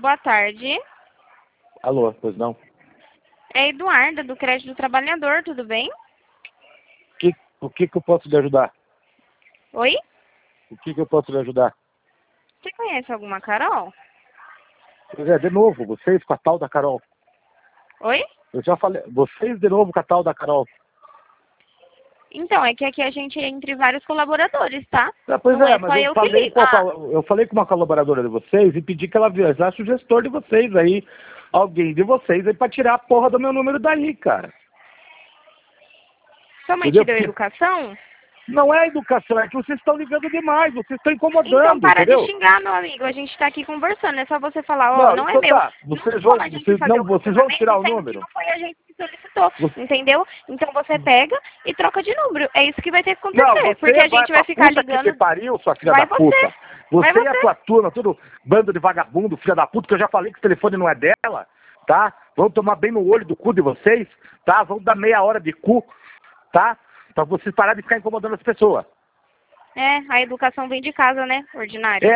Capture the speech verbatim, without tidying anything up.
boa tarde. Alô, pois não? É Eduarda, do Crédito do Trabalhador, tudo bem? Que, o que que eu posso lhe ajudar? Oi? O que que eu posso lhe ajudar? Você conhece alguma Carol? Pois é, de novo, vocês com a tal da Carol. Oi? Eu já falei, vocês de novo com a tal da Carol. Então, é que aqui a gente é entre vários colaboradores, tá? Ah, pois Não é, é mas só eu eu que falei, ligo. com a, Ah, col- eu falei com uma colaboradora de vocês e pedi que ela avisasse o gestor de vocês aí, alguém de vocês aí pra tirar a porra do meu número daí, cara. sua mãe te Entendeu? deu Porque educação? não é educação, é que vocês estão ligando demais, vocês estão Então incomodando, para de entendeu? xingar, meu amigo. A gente tá aqui conversando. É só você falar, ó, Não, não é então meu. tá, vocês Não vão, pode a gente vocês, fazer não, o vocês vão cancelamento tirar o sendo que número? não foi a gente que solicitou, Você- entendeu? Então você pega e troca de número. É isso que vai ter que Não, acontecer. você Porque a vai gente pra vai ficar puta que ligando. te pariu, sua filha Vai da puta. você. Você, Vai e a você. tua turma, todo bando de vagabundo, filha da puta, que eu já falei que o telefone não é dela, tá? Vão tomar bem no olho do cu de vocês, tá? Vão dar meia hora de cu, tá? Pra vocês pararem de ficar incomodando as pessoas. É, a educação vem de casa, né? Ordinário. É,